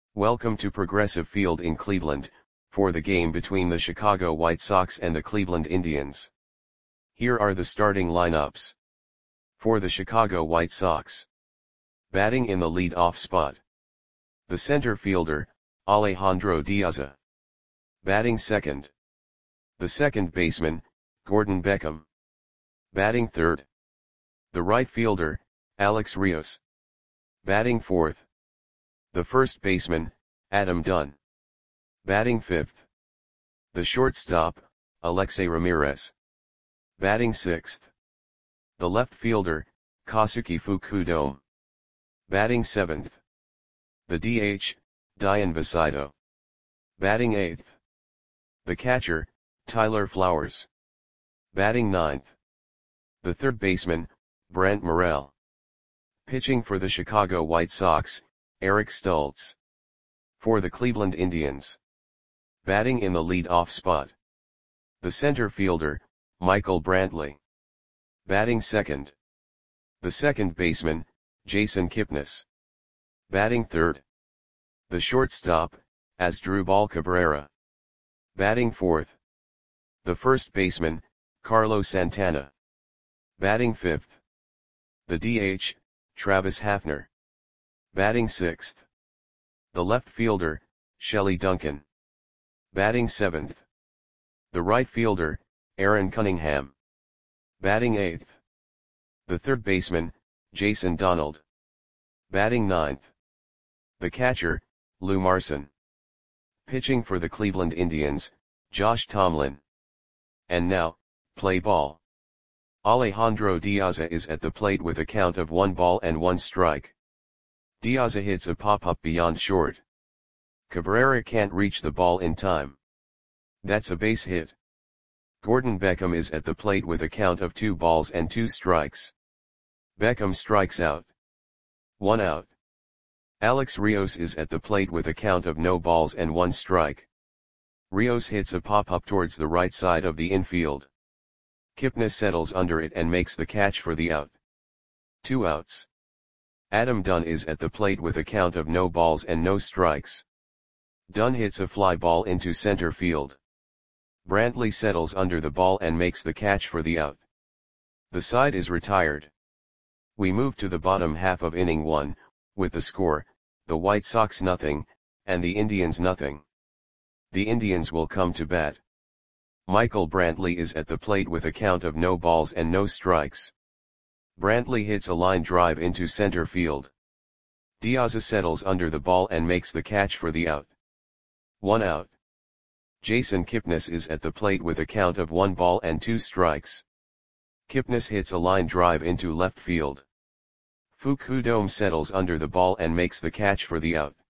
Welcome to Progressive Field in Cleveland, for the game between the Chicago White Sox and the Cleveland Indians. Here are the starting lineups. For the Chicago White Sox. Batting in the lead-off spot. The center fielder, Alejandro Diaz. Batting second. The second baseman, Gordon Beckham. Batting third. The right fielder, Alex Rios. Batting fourth. The first baseman, Adam Dunn. Batting fifth. The shortstop, Alexei Ramirez. Batting sixth. The left fielder, Kazuki Fukudome. Batting seventh. The DH, Dian Visito. Batting eighth. The catcher, Tyler Flowers. Batting ninth. The third baseman, Brent Morel. Pitching for the Chicago White Sox, Eric Stultz. For the Cleveland Indians. Batting in the lead-off spot. The center fielder, Michael Brantley. Batting second. The second baseman, Jason Kipnis. Batting third. The shortstop, Asdrubal Cabrera. Batting fourth. The first baseman, Carlos Santana. Batting fifth. The DH, Travis Hafner. Batting sixth. The left fielder, Shelley Duncan. Batting seventh. The right fielder, Aaron Cunningham. Batting eighth. The third baseman, Jason Donald. Batting ninth. The catcher, Lou Marson. Pitching for the Cleveland Indians, Josh Tomlin. And now, play ball. Alejandro Diaz is at the plate with a count of 1-1 Diaz hits a pop-up beyond short. Cabrera can't reach the ball in time. That's a base hit. Gordon Beckham is at the plate with a count of 2 balls and 2 strikes. Beckham strikes out. 1 out. Alex Rios is at the plate with a count of no balls and 1 strike. Rios hits a pop-up towards the right side of the infield. Kipnis settles under it and makes the catch for the out. 2 outs. Adam Dunn is at the plate with a count of no balls and no strikes. Dunn hits a fly ball into center field. Brantley settles under the ball and makes the catch for the out. The side is retired. We move to the bottom half of inning 1, with the score, the White Sox 0, and the Indians 0. The Indians will come to bat. Michael Brantley is at the plate with a count of no balls and no strikes. Brantley hits a line drive into center field. Diaz settles under the ball and makes the catch for the out. 1 out. Jason Kipnis is at the plate with a count of 1 ball and 2 strikes. Kipnis hits a line drive into left field. Fukudome settles under the ball and makes the catch for the out.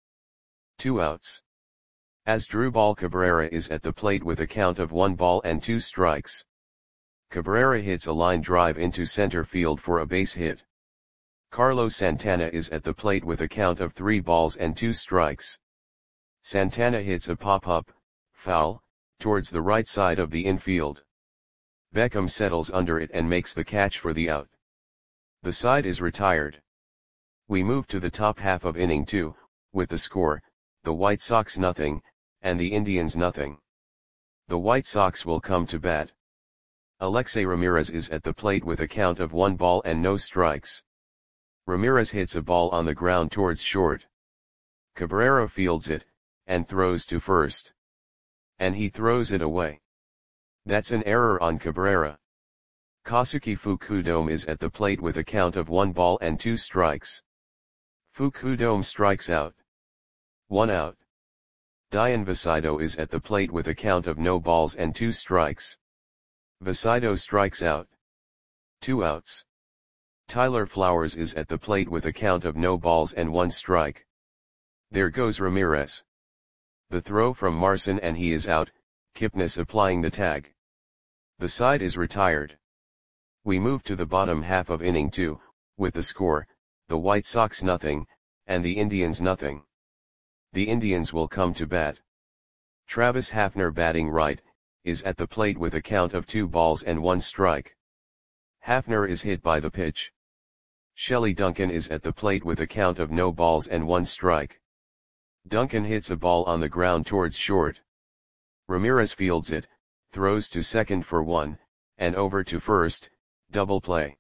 2 outs. Asdrubal Cabrera is at the plate with a count of 1 ball and 2 strikes. Cabrera hits a line drive into center field for a base hit. Carlos Santana is at the plate with a count of 3 balls and 2 strikes. Santana hits a pop-up, foul, towards the right side of the infield. Beckham settles under it and makes the catch for the out. The side is retired. We move to the top half of inning 2, with the score, the White Sox 0, and the Indians 0. The White Sox will come to bat. Alexei Ramirez is at the plate with a count of 1 ball and no strikes. Ramirez hits a ball on the ground towards short. Cabrera fields it, and throws to first. And he throws it away. That's an error on Cabrera. Kazuki Fukudome is at the plate with a count of 1 ball and 2 strikes. Fukudome strikes out. 1 out. Dian Visito is at the plate with a count of no balls and 2 strikes. Visito strikes out. 2 outs. Tyler Flowers is at the plate with a count of no balls and 1 strike. There goes Ramirez. The throw from Marson and he is out, Kipnis applying the tag. The side is retired. We move to the bottom half of inning 2, with the score, the White Sox 0, and the Indians 0. The Indians will come to bat. Travis Hafner batting right, is at the plate with a count of 2 balls and 1 strike. Hafner is hit by the pitch. Shelley Duncan is at the plate with a count of no balls and 1 strike. Duncan hits a ball on the ground towards short. Ramirez fields it, throws to second for 1, and over to first, double play.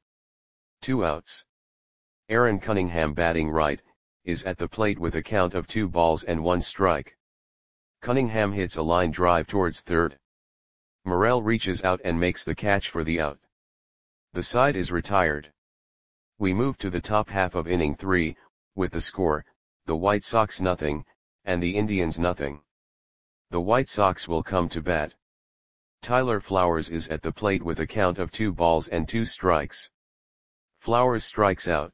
2 outs. Aaron Cunningham batting right, is at the plate with a count of 2 balls and 1 strike. Cunningham hits a line drive towards third. Morel reaches out and makes the catch for the out. The side is retired. We move to the top half of inning 3, with the score, the White Sox nothing, and the Indians nothing. The White Sox will come to bat. Tyler Flowers is at the plate with a count of 2 balls and 2 strikes. Flowers strikes out.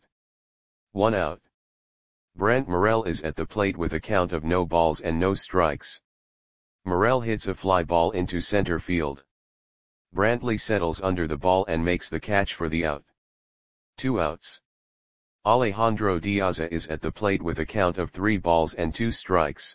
1 out. Brent Morel is at the plate with a count of no balls and no strikes. Morel hits a fly ball into center field. Brantley settles under the ball and makes the catch for the out. 2 outs. Alejandro Diaza is at the plate with a count of 3 balls and 2 strikes.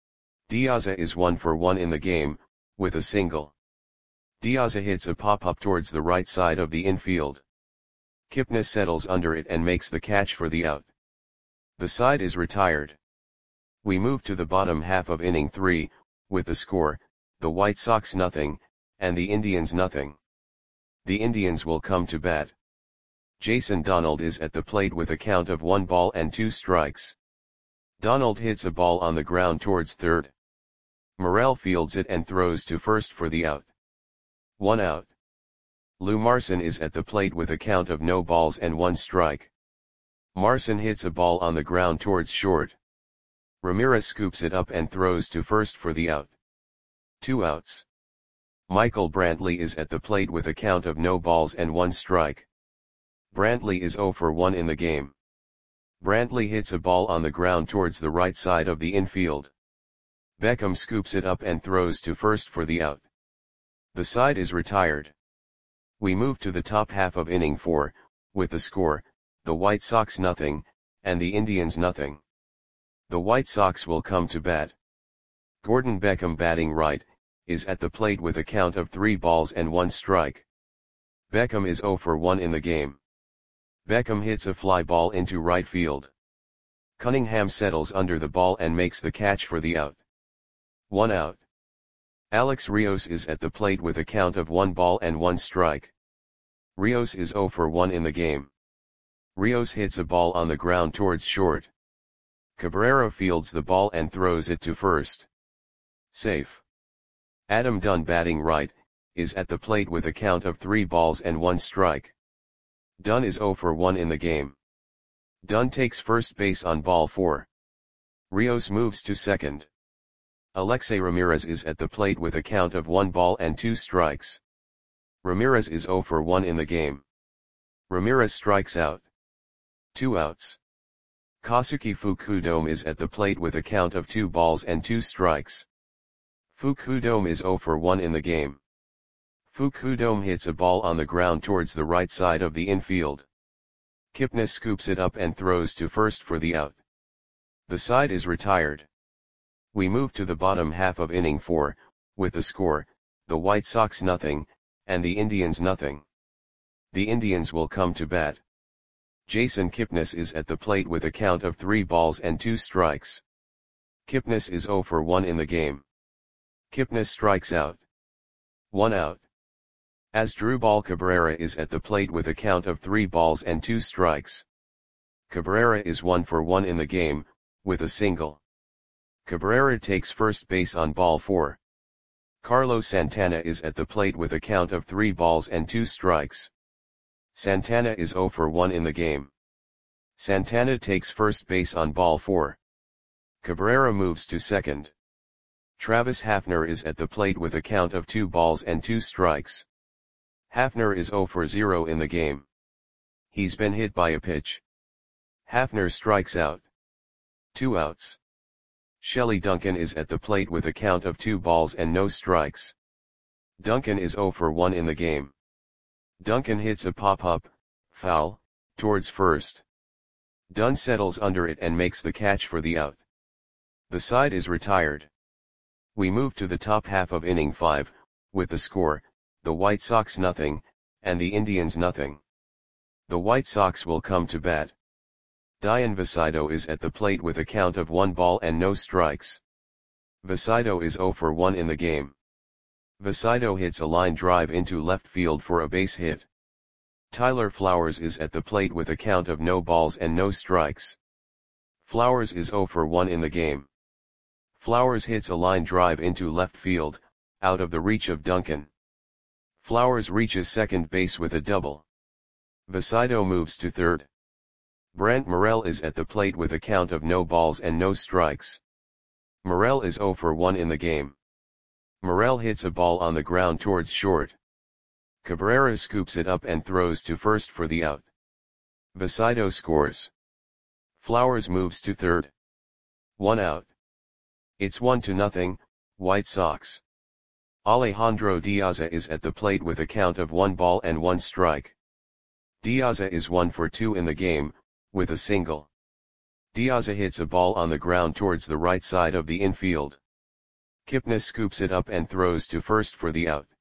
Diaza is 1 for 1 in the game, with a single. Diaza hits a pop-up towards the right side of the infield. Kipnis settles under it and makes the catch for the out. The side is retired. We move to the bottom half of inning 3, with the score, the White Sox nothing, and the Indians nothing. The Indians will come to bat. Jason Donald is at the plate with a count of 1 ball and 2 strikes. Donald hits a ball on the ground towards third. Morel fields it and throws to first for the out. 1 out. Lou Marson is at the plate with a count of no balls and 1 strike. Marson hits a ball on the ground towards short. Ramirez scoops it up and throws to first for the out. 2 outs. Michael Brantley is at the plate with a count of no balls and 1 strike. Brantley is 0 for 1 in the game. Brantley hits a ball on the ground towards the right side of the infield. Beckham scoops it up and throws to first for the out. The side is retired. We move to the top half of inning 4, with the score, the White Sox nothing, and the Indians nothing. The White Sox will come to bat. Gordon Beckham batting right, is at the plate with a count of 3 balls and 1 strike. Beckham is 0 for 1 in the game. Beckham hits a fly ball into right field. Cunningham settles under the ball and makes the catch for the out. 1 out. Alex Rios is at the plate with a count of 1 ball and 1 strike. Rios is 0 for 1 in the game. Rios hits a ball on the ground towards short. Cabrera fields the ball and throws it to first. Safe. Adam Dunn batting right, is at the plate with a count of 3 balls and 1 strike. Dunn is 0 for 1 in the game. Dunn takes first base on ball 4. Rios moves to second. Alexei Ramirez is at the plate with a count of 1 ball and 2 strikes. Ramirez is 0 for 1 in the game. Ramirez strikes out. 2 outs. Kosuke Fukudome is at the plate with a count of 2 balls and 2 strikes. Fukudome is 0 for 1 in the game. Fukudome hits a ball on the ground towards the right side of the infield. Kipnis scoops it up and throws to first for the out. The side is retired. We move to the bottom half of inning 4, with the score, the White Sox nothing, and the Indians nothing. The Indians will come to bat. Jason Kipnis is at the plate with a count of 3 balls and 2 strikes. Kipnis is 0 for 1 in the game. Kipnis strikes out. 1 out. Asdrubal Cabrera is at the plate with a count of 3 balls and 2 strikes. Cabrera is 1 for 1 in the game, with a single. Cabrera takes first base on ball 4. Carlos Santana is at the plate with a count of 3 balls and 2 strikes. Santana is 0 for 1 in the game. Santana takes first base on ball 4. Cabrera moves to second. Travis Hafner is at the plate with a count of 2 balls and 2 strikes. Hafner is 0 for 0 in the game. He's been hit by a pitch. Hafner strikes out. 2 outs. Shelley Duncan is at the plate with a count of 2 balls and no strikes. Duncan is 0 for 1 in the game. Duncan hits a pop-up, foul, towards first. Dunn settles under it and makes the catch for the out. The side is retired. We move to the top half of inning 5, with the score, the White Sox nothing, and the Indians nothing. The White Sox will come to bat. Dian Vasido is at the plate with a count of 1 ball and no strikes. Vasido is 0 for 1 in the game. Vasido hits a line drive into left field for a base hit. Tyler Flowers is at the plate with a count of no balls and no strikes. Flowers is 0 for 1 in the game. Flowers hits a line drive into left field, out of the reach of Duncan. Flowers reaches second base with a double. Vasido moves to third. Brant Morel is at the plate with a count of no balls and no strikes. Morel is 0 for 1 in the game. Morel hits a ball on the ground towards short. Cabrera scoops it up and throws to first for the out. Vasido scores. Flowers moves to third. 1 out. It's 1-0, White Sox. Alejandro Diaza is at the plate with a count of 1 ball and 1 strike. Diaza is 1 for 2 in the game, with a single. Diaza hits a ball on the ground towards the right side of the infield. Kipnis scoops it up and throws to first for the out.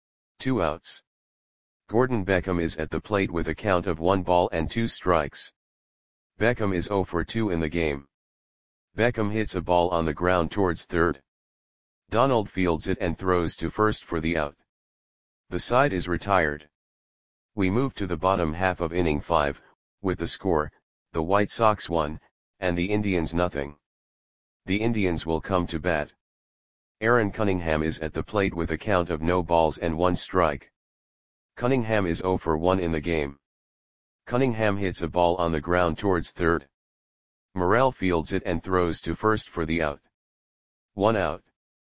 2 outs. Gordon Beckham is at the plate with a count of 1 ball and 2 strikes. Beckham is 0 for 2 in the game. Beckham hits a ball on the ground towards third. Donald fields it and throws to first for the out. The side is retired. We move to the bottom half of inning 5, with the score, the White Sox 1, and the Indians 0. The Indians will come to bat. Aaron Cunningham is at the plate with a count of no balls and 1 strike. Cunningham is 0 for 1 in the game. Cunningham hits a ball on the ground towards third. Morel fields it and throws to first for the out. 1 out.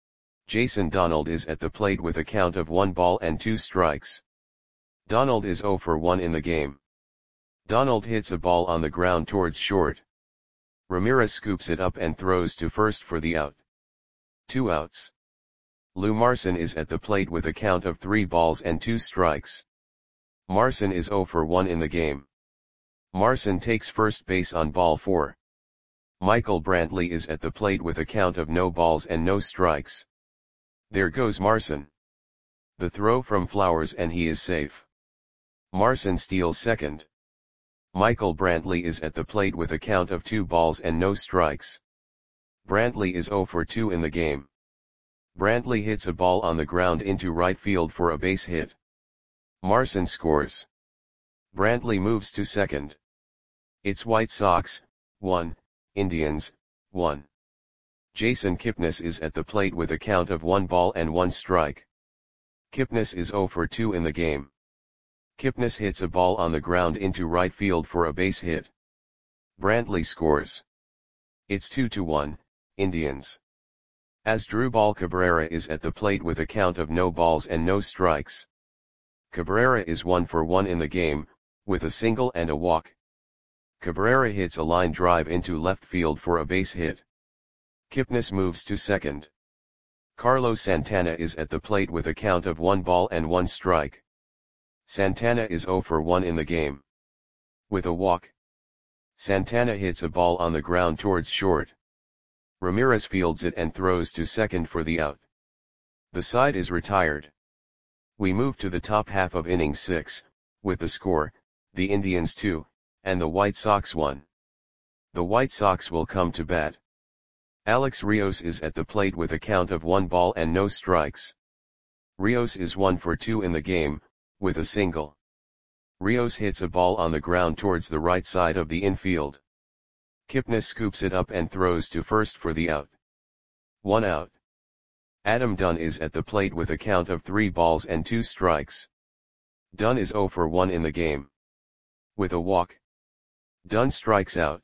Jason Donald is at the plate with a count of 1 ball and 2 strikes. Donald is 0 for 1 in the game. Donald hits a ball on the ground towards short. Ramirez scoops it up and throws to first for the out. 2 outs. Lou Marson is at the plate with a count of 3 balls and 2 strikes. Marson is 0 for 1 in the game. Marson takes first base on ball 4. Michael Brantley is at the plate with a count of no balls and no strikes. There goes Marson. The throw from Flowers and he is safe. Marson steals second. Michael Brantley is at the plate with a count of 2 balls and no strikes. Brantley is 0 for 2 in the game. Brantley hits a ball on the ground into right field for a base hit. Marson scores. Brantley moves to second. It's White Sox, 1, Indians, 1. Jason Kipnis is at the plate with a count of 1 ball and 1 strike. Kipnis is 0 for 2 in the game. Kipnis hits a ball on the ground into right field for a base hit. Brantley scores. It's 2-1, Indians. Asdrubal Cabrera is at the plate with a count of no balls and no strikes. Cabrera is 1 for 1 in the game, with a single and a walk. Cabrera hits a line drive into left field for a base hit. Kipnis moves to second. Carlos Santana is at the plate with a count of 1 ball and 1 strike. Santana is 0 for 1 in the game. With a walk. Santana hits a ball on the ground towards short. Ramirez fields it and throws to second for the out. The side is retired. We move to the top half of inning 6, with the score, the Indians 2, and the White Sox 1. The White Sox will come to bat. Alex Rios is at the plate with a count of 1 ball and no strikes. Rios is 1 for 2 in the game, with a single. Rios hits a ball on the ground towards the right side of the infield. Kipnis scoops it up and throws to first for the out. 1 out. Adam Dunn is at the plate with a count of 3 balls and 2 strikes. Dunn is 0 for 1 in the game. With a walk. Dunn strikes out.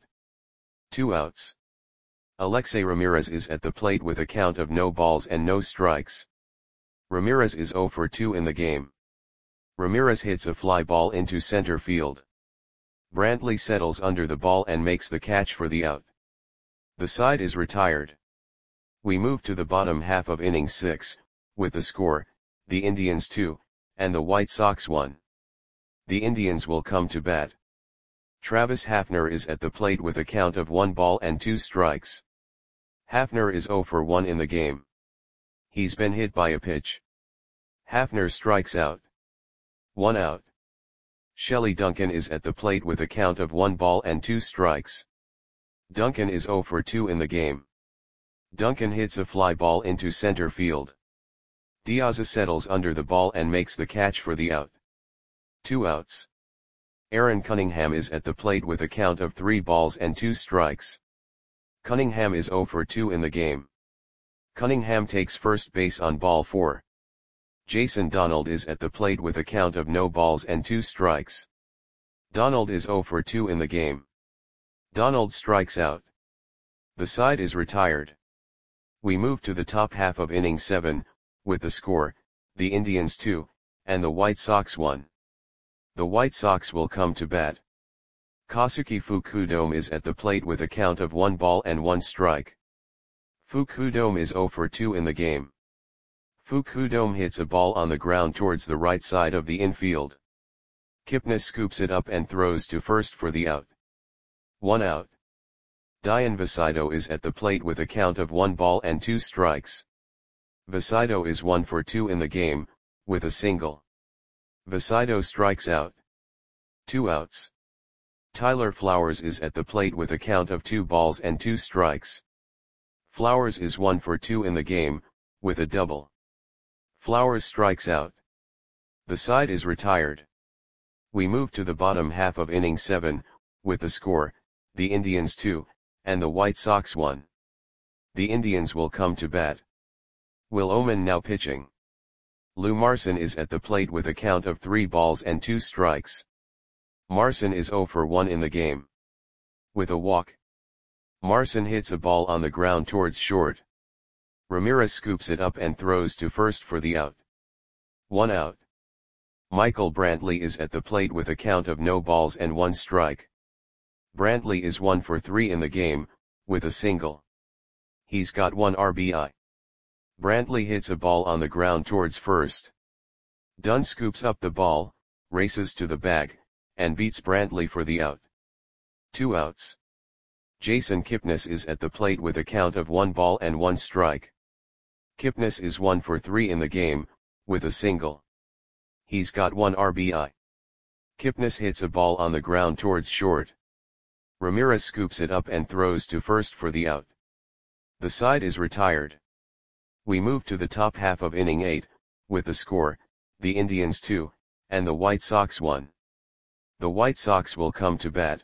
2 outs. Alexei Ramirez is at the plate with a count of no balls and no strikes. Ramirez is 0 for 2 in the game. Ramirez hits a fly ball into center field. Brantley settles under the ball and makes the catch for the out. The side is retired. We move to the bottom half of inning 6, with the score, the Indians 2, and the White Sox 1. The Indians will come to bat. Travis Hafner is at the plate with a count of 1 ball and 2 strikes. Hafner is 0 for 1 in the game. He's been hit by a pitch. Hafner strikes out. 1 out. Shelley Duncan is at the plate with a count of 1 ball and 2 strikes. Duncan is 0 for 2 in the game. Duncan hits a fly ball into center field. Diaz settles under the ball and makes the catch for the out. 2 outs. Aaron Cunningham is at the plate with a count of 3 balls and 2 strikes. Cunningham is 0 for 2 in the game. Cunningham takes first base on ball 4. Jason Donald is at the plate with a count of no balls and 2 strikes. Donald is 0 for 2 in the game. Donald strikes out. The side is retired. We move to the top half of inning 7, with the score, the Indians 2, and the White Sox 1. The White Sox will come to bat. Kosuke Fukudome is at the plate with a count of 1 ball and 1 strike. Fukudome is 0 for 2 in the game. Fukudome hits a ball on the ground towards the right side of the infield. Kipnis scoops it up and throws to first for the out. 1 out. Dian Vasido is at the plate with a count of 1 ball and 2 strikes. Vasido is 1 for 2 in the game, with a single. Vasido strikes out. 2 outs. Tyler Flowers is at the plate with a count of 2 balls and 2 strikes. Flowers is 1 for 2 in the game, with a double. Flowers strikes out. The side is retired. We move to the bottom half of inning 7, with the score, the Indians 2, and the White Sox 1. The Indians will come to bat. Will Oman now pitching. Lou Marson is at the plate with a count of 3 balls and 2 strikes. Marson is 0 for 1 in the game. With a walk. Marson hits a ball on the ground towards short. Ramirez scoops it up and throws to first for the out. 1 out. Michael Brantley is at the plate with a count of no balls and 1 strike. Brantley is 1 for 3 in the game, with a single. He's got 1 RBI. Brantley hits a ball on the ground towards first. Dunn scoops up the ball, races to the bag, and beats Brantley for the out. 2 outs. Jason Kipnis is at the plate with a count of 1 ball and 1 strike. Kipnis is 1 for 3 in the game, with a single. He's got 1 RBI. Kipnis hits a ball on the ground towards short. Ramirez scoops it up and throws to first for the out. The side is retired. We move to the top half of inning 8, with the score, the Indians 2, and the White Sox 1. The White Sox will come to bat.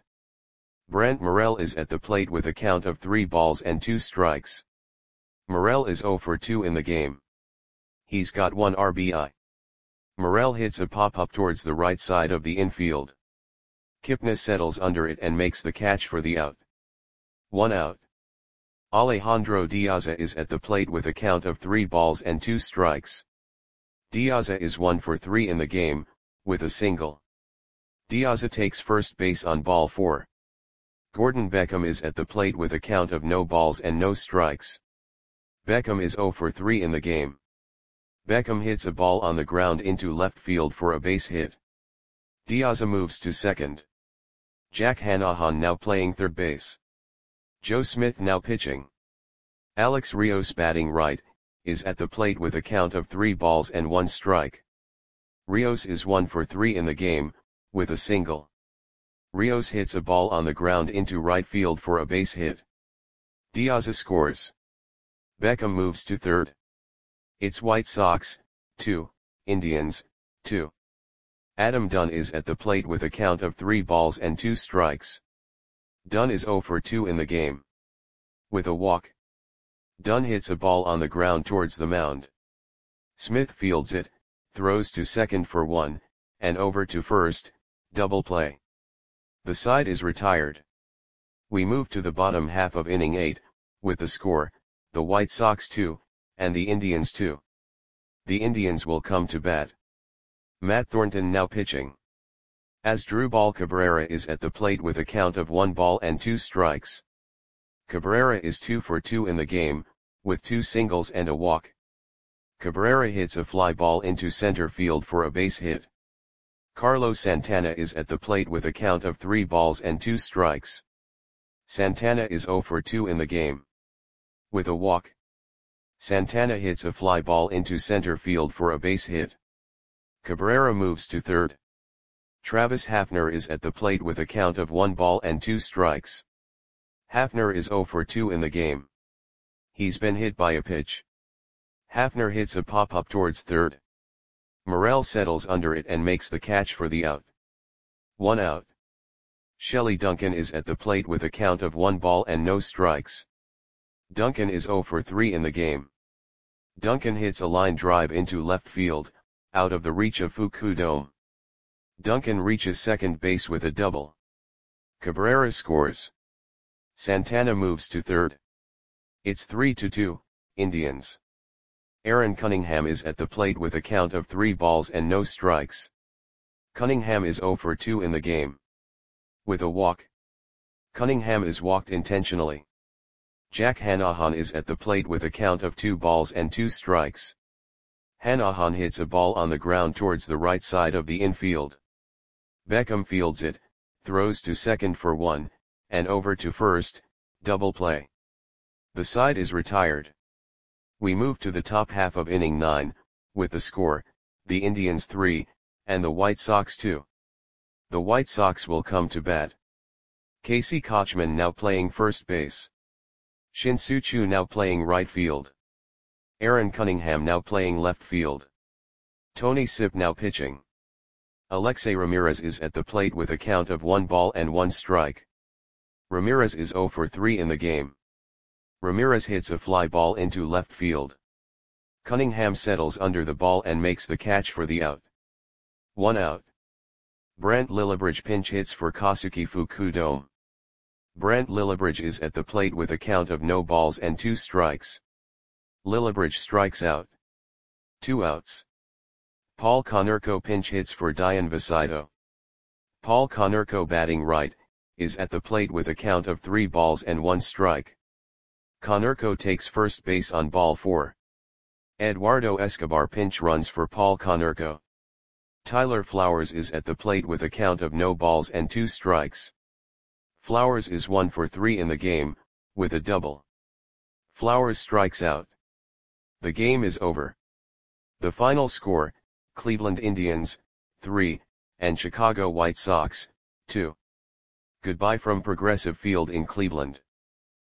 Brent Morel is at the plate with a count of 3 balls and 2 strikes. Morel is 0 for 2 in the game. He's got 1 RBI. Morel hits a pop-up towards the right side of the infield. Kipnis settles under it and makes the catch for the out. 1 out. Alejandro Diaza is at the plate with a count of 3 balls and 2 strikes. Diaza is 1 for 3 in the game, with a single. Diaza takes first base on ball 4. Gordon Beckham is at the plate with a count of no balls and no strikes. Beckham is 0 for 3 in the game. Beckham hits a ball on the ground into left field for a base hit. Diaza moves to second. Jack Hanahan now playing third base. Joe Smith now pitching. Alex Rios batting right, is at the plate with a count of 3 balls and 1 strike. Rios is 1 for 3 in the game, with a single. Rios hits a ball on the ground into right field for a base hit. Diaza scores. Beckham moves to third. It's White Sox, 2, Indians, 2. Adam Dunn is at the plate with a count of 3 balls and 2 strikes. Dunn is 0 for 2 in the game. With a walk. Dunn hits a ball on the ground towards the mound. Smith fields it, throws to second for 1, and over to first, double play. The side is retired. We move to the bottom half of inning 8, with the score, the White Sox 2, and the Indians 2. The Indians will come to bat. Matt Thornton now pitching. Asdrubal Cabrera is at the plate with a count of 1 ball and 2 strikes. Cabrera is 2 for 2 in the game, with 2 singles and a walk. Cabrera hits a fly ball into center field for a base hit. Carlos Santana is at the plate with a count of 3 balls and 2 strikes. Santana is 0 for 2 in the game. With a walk. Santana hits a fly ball into center field for a base hit. Cabrera moves to third. Travis Hafner is at the plate with a count of 1 ball and 2 strikes. Hafner is 0 for 2 in the game. He's been hit by a pitch. Hafner hits a pop-up towards third. Morel settles under it and makes the catch for the out. 1 out. Shelley Duncan is at the plate with a count of 1 ball and no strikes. Duncan is 0 for 3 in the game. Duncan hits a line drive into left field, out of the reach of Fukudome. Duncan reaches second base with a double. Cabrera scores. Santana moves to third. It's 3-2, Indians. Aaron Cunningham is at the plate with a count of 3 balls and no strikes. Cunningham is 0 for 2 in the game. With a walk. Cunningham is walked intentionally. Jack Hanahan is at the plate with a count of 2 balls and 2 strikes. Hanahan hits a ball on the ground towards the right side of the infield. Beckham fields it, throws to second for 1, and over to first, double play. The side is retired. We move to the top half of inning 9, with the score, the Indians 3, and the White Sox 2. The White Sox will come to bat. Casey Kotchman now playing first base. Shin-Soo Choo now playing right field. Aaron Cunningham now playing left field. Tony Sipp now pitching. Alexei Ramirez is at the plate with a count of 1 ball and 1 strike. Ramirez is 0 for 3 in the game. Ramirez hits a fly ball into left field. Cunningham settles under the ball and makes the catch for the out. 1 out. Brant Lillibridge pinch hits for Kosuke Fukudome. Brant Lillibridge is at the plate with a count of no balls and 2 strikes. Lillibridge strikes out. 2 outs. Paul Konerko pinch hits for Dayan Visito. Paul Konerko batting right, is at the plate with a count of 3 balls and 1 strike. Konerko takes first base on ball 4. Eduardo Escobar pinch runs for Paul Konerko. Tyler Flowers is at the plate with a count of no balls and 2 strikes. Flowers is 1 for 3 in the game, with a double. Flowers strikes out. The game is over. The final score, Cleveland Indians, 3, and Chicago White Sox, 2. Goodbye from Progressive Field in Cleveland.